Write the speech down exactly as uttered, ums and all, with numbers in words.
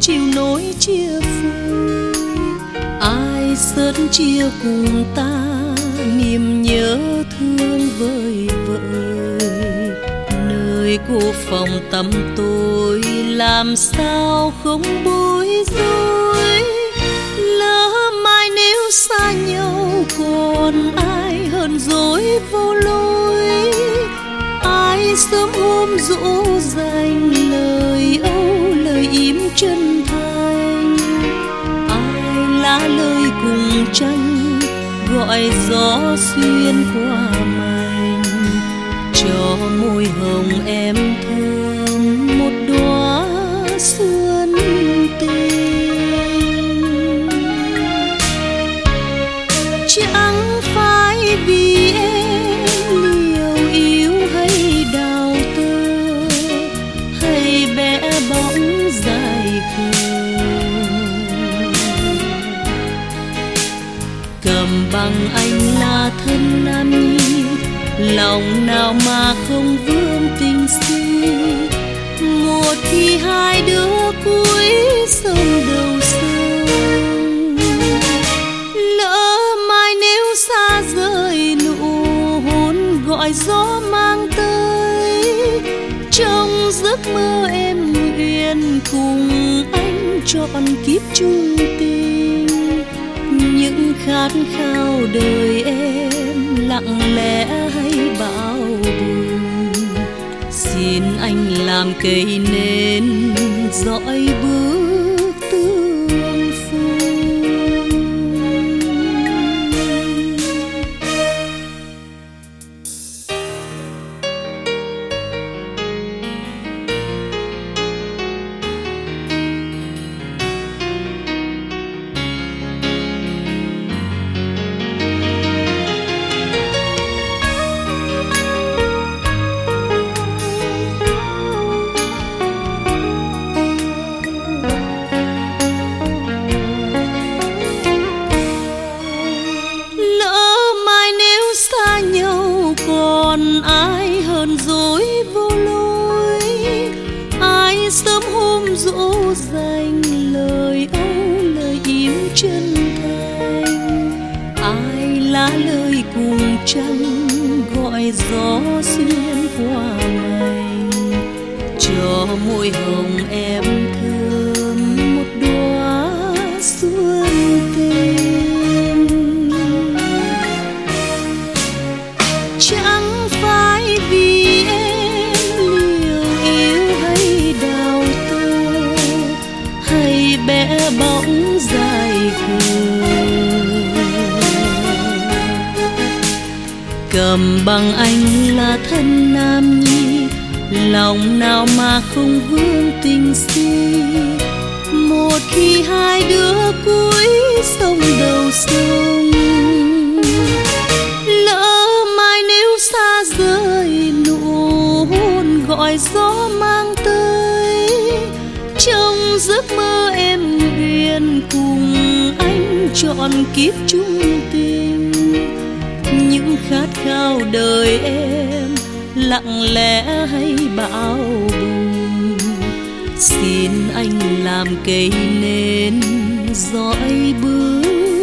chịu nỗi chia phôi. Ai sớt chia cùng ta niềm nhớ thương vơi vợi. Nơi cô phòng tắm tôi làm sao không bối rối. Lỡ mai nếu xa nhau còn ai hờn dỗi vô lối. Ai sớm hôm dỗ dành lời âu lời im chân thành. Ai lá lời cùng tranh gọi gió xuyên qua mành. Cho môi hồng em thơm một đóa xuân tình. Chẳng phải vì em liều yêu hay đào tơ, hay bẽ bóng dài khờ. Cầm bằng anh là thân nam nhi, lòng nào mà không vương tình si. Một khi hai đứa cuối sông đầu sông. Lỡ mai nếu xa rời nụ hôn gọi gió mang tới. Trong giấc mơ em nguyện cùng anh trọn kiếp chung tình. Những khát khao đời em lặng lẽ hay bão bùng. Xin anh làm cây nến dõi bước tương phùng. Còn ai hờn dỗi vô lối. Ai sớm hôm dỗ dành lời âu lời im chân thành. Ai lá lời cùng trăng gọi gió xuyên qua mành. Cho môi hồng em thơm một đóa xuân tình. Chẳng phải vì em liều yêu hay đào tơ, hay bẽ bóng dài khờ. Cầm bằng anh là thân nam nhi, lòng nào mà không vương tình si. Một khi hai đứa cuối sông đầu sông. Lỡ mai nếu xa rời nụ hôn gọi gió mang tới. Trong giấc mơ em nguyện cùng anh trọn kiếp chung tình. Những khát khao đời em lặng lẽ hay bão bùng. Xin anh làm cây nến dõi bước